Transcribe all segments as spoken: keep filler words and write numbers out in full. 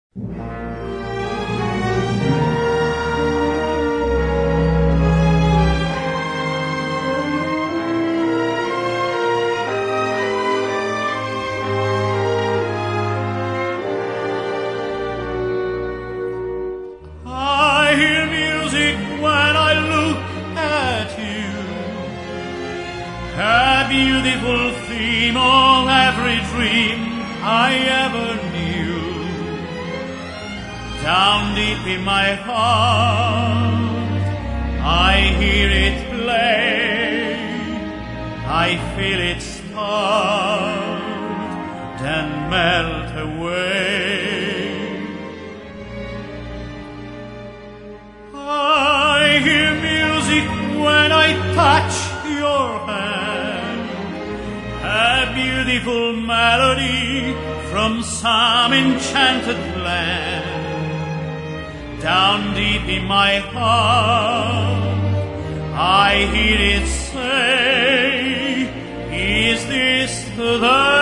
I hear music when I look at you, a beautiful theme of every dream I ever knew. Down deep in my heart, I hear it play, I feel it start, then melt away. I hear music when I touch your hand, a beautiful melody from some enchanted land. Down deep in my heart, I hear it say, is this the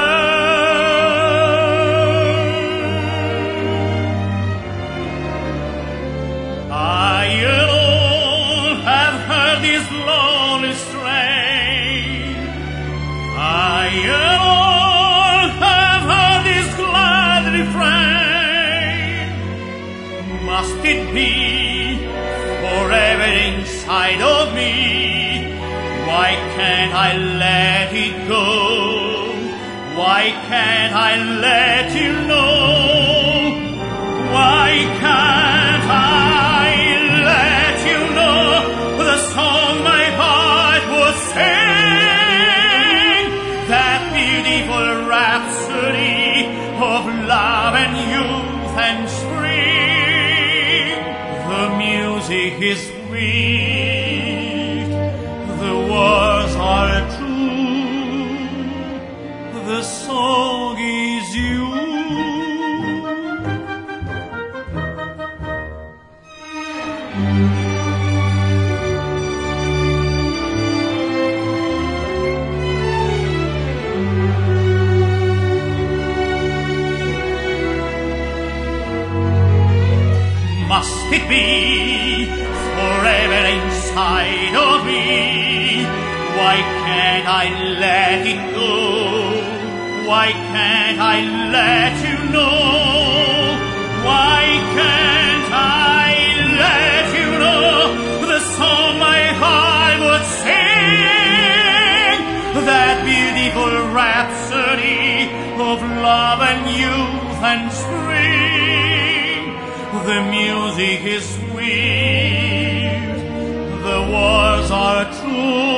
I alone have heard this lonely strain. I alone have heard this glad refrain. Must it be forever inside of me? Why can't I let it go? Why can't I let you know? Why can't I let you know the song my heart would sing? That beautiful rhapsody of love and youth and spring. The music is sweet, the words are true, the song is you. Must it be forever inside of me? Why can't I let it go? Why can't I let you know? Why can't I let you know the song my heart would sing? That beautiful rhapsody of love and youth and spring. The music is sweet, the words are true.